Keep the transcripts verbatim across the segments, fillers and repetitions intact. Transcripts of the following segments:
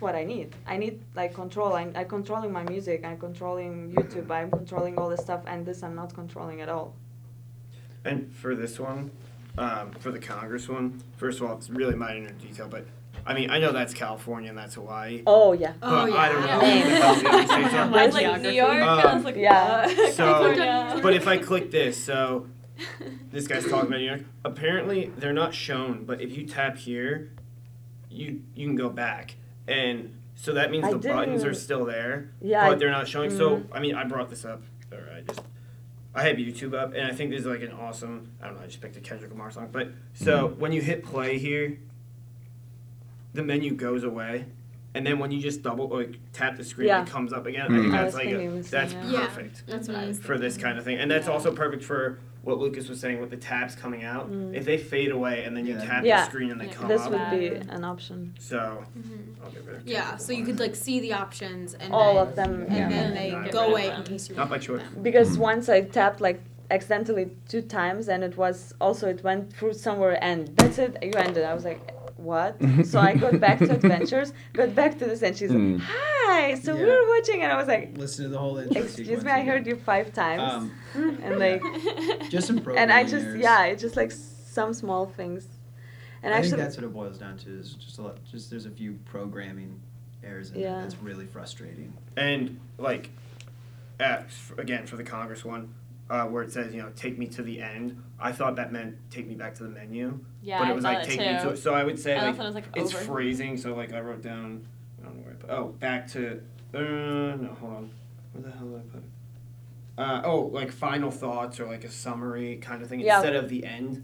what I need. I need like control. I, I'm controlling my music. I'm controlling YouTube. I'm controlling all this stuff, and this I'm not controlling at all. And for this one, um, for the Congress one, first of all, it's really minor detail, but I mean, I know that's California and that's Hawaii. Oh yeah. But Oh, yeah. I don't know Yeah. what the hell the other states are. Mine's Like like New New York. York. Um, I was like, yeah. uh, So, California. but if I click this, so this guy's talking about New York. Apparently, they're not shown, but if you tap here, you you can go back, and so that means I the buttons are didn't- still there, Yeah. but I- they're not showing. So Mhm. I mean, I brought this up, or I just I have YouTube up, and I think this is like an awesome. I don't know. I just picked a Kendrick Lamar song, but so when you hit play here, the menu goes away. And then when you just double like tap the screen, Yeah. it comes up again. I Mm. think I that's was like thinking a, the same, that's yeah. Yeah. perfect That's what I was for this thinking. kind of thing. And that's Yeah. also perfect for what Lucas was saying with the tabs coming out. Mm. If they fade away and then you Yeah. tap Yeah. the screen and they Yeah. come This up. would be Um, an option. So Mhm. I'll get rid of Yeah, Kendrick so you Lamar. could like see the options and All then, of them. and yeah. then they Yeah. go away Yeah. in case you Not by want choice. them. Because once I tapped like accidentally two times, and it was also it went through somewhere, and that's it. You ended. I was like, what? So I got back to Adventures, got back to this, and she's Mm. like, hi. So we Yeah. were watching, and I was like, Listen to the whole intro excuse sequence me, I again. heard you five times, Um, and like, just some and programming I just errors. yeah, it's just like some small things, and I actually. think that's what it boils down to is just a lot. Just there's a few programming errors in Yeah. it that's really frustrating. And like, at, again for the Congress one, uh, where it says you know take me to the end. I thought that meant take me back to the menu, Yeah, but I it was thought like it take too. me to. So I would say I like thought it was like it's over. phrasing. So like I wrote down. I don't know where I put. Oh, back to. Uh, no, hold on. Where the hell did I put it? Uh, oh, like final thoughts or like a summary kind of thing Yeah. instead of the end.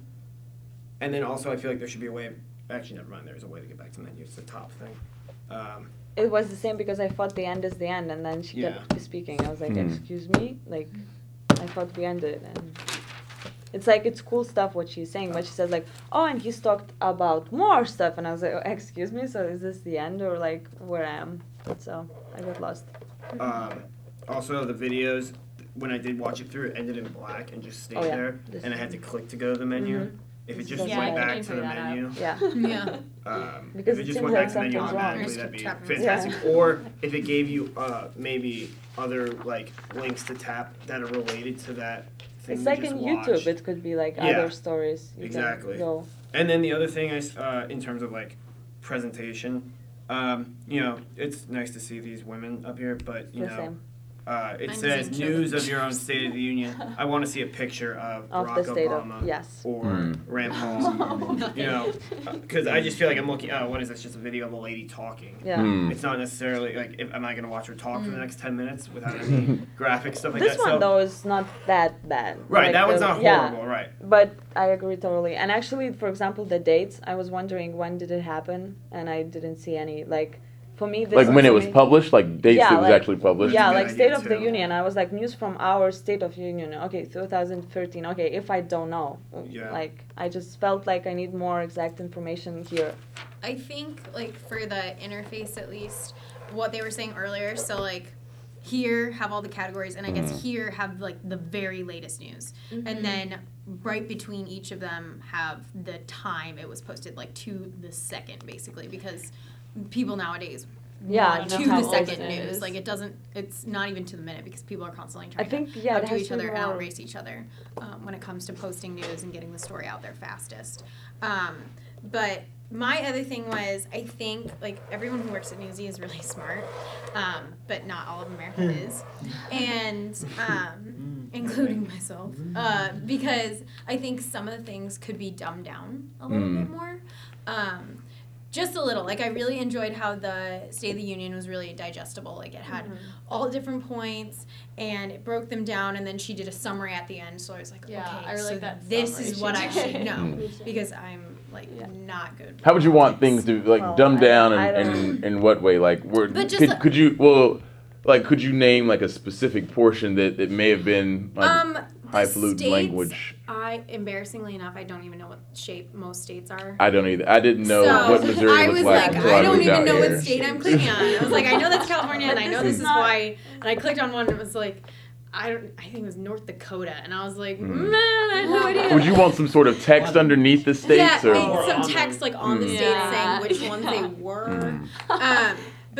And then also, I feel like there should be a way. Of, actually, never mind. There's a way to get back to the menu. It's the top thing. Um, It was the same because I thought the end is the end, and then she Yeah. kept speaking. I was like, Hmm. excuse me? Like, I thought we ended. And it's like, it's cool stuff what she's saying, but she says, like, oh, and he's talked about more stuff. And I was like, oh, excuse me? So is this the end or, like, where I am? So I got lost. um, also, the videos, when I did watch it through, it ended in black and just stayed Oh, yeah. there. This And I is- had to click to go to the menu. Mhm. If it This just is went also bad. back Yeah, to the I can menu, Yeah. Yeah. um, Because if it it just seems went like back to the menu something's wrong. automatically, Just that'd be tap it. fantastic. Yeah. Or if it gave you uh, maybe other like links to tap that are related to that thing It's you like just in watched. YouTube. It could be like Yeah. other stories. You Exactly. Can go. And then the other thing is, uh, in terms of like presentation, um, you know, it's nice to see these women up here, but you The know, same. uh, it I'm says seeing news children. of your own State of the Union. I want to see a picture of, Of Barack the state Obama of yes. or Mm. Rand Paul. You know, because I just feel like I'm looking. Oh, what is this? Just a video of a lady talking. Yeah. Hmm. It's not necessarily like, if, am I going to watch her talk for the next ten minutes without any graphic stuff like This that? one So- though is not that bad. right, Like that one's the- not yeah. horrible, right? But I agree totally. And actually, for example, the dates, I was wondering when did it happen, and I didn't see any. Like, for me, this Like when it was really- published, like dates Yeah, it was like- actually published. Yeah, That's a like good State idea, of the too. Union. I was like, news from our State of Union. Okay, two thousand thirteen. Okay, if I don't know. Yeah. Like, I just felt like I need more exact information here. I think like for the interface at least, what they were saying earlier. So like here have all the categories, and I guess Mhm. here have like the very latest news, and then right between each of them have the time it was posted, like to the second, basically, because people nowadays Yeah, want I know to how the old second it news. is. Like it doesn't. It's not even to the minute because people are constantly I trying think, to yeah, it outdo has each to other be and more- outrace each other um, when it comes to posting news and getting the story out there fastest. Um, but my other thing was, I think like everyone who works at Newsy is really smart, um, but not all of America is, and um, including myself, uh, because I think some of the things could be dumbed down a little Mm. bit more. Um, just a little. Like I really enjoyed how the State of the Union was really digestible. Like it had all different points and it broke them down, and then she did a summary at the end. So I was like, Yeah, okay, I really so like that this summary is what she I did. should know Mm. because I'm like Yeah. not good. How would you want things to like Well, dumbed I- down I and, don't- and in what way? Like, were, But just could, like- could you well, like, could you name like a specific portion that, that may have been like Um, the highfalutin states- language? I embarrassingly enough, I don't even know what shape most states are. I don't either. I didn't know So, what Missouri I looked was like like, until I I don't moved even out know here. what state I'm clicking on. I was like, I know that's California, and I know But this this is is not- why. And I clicked on one, and it was like, I don't. I think it was North Dakota, and I was like, Mm. man, I have no idea. Would you want some sort of text underneath the states yeah, or? and some text like on the Mm. states Yeah. saying which ones they were. Mm. Um,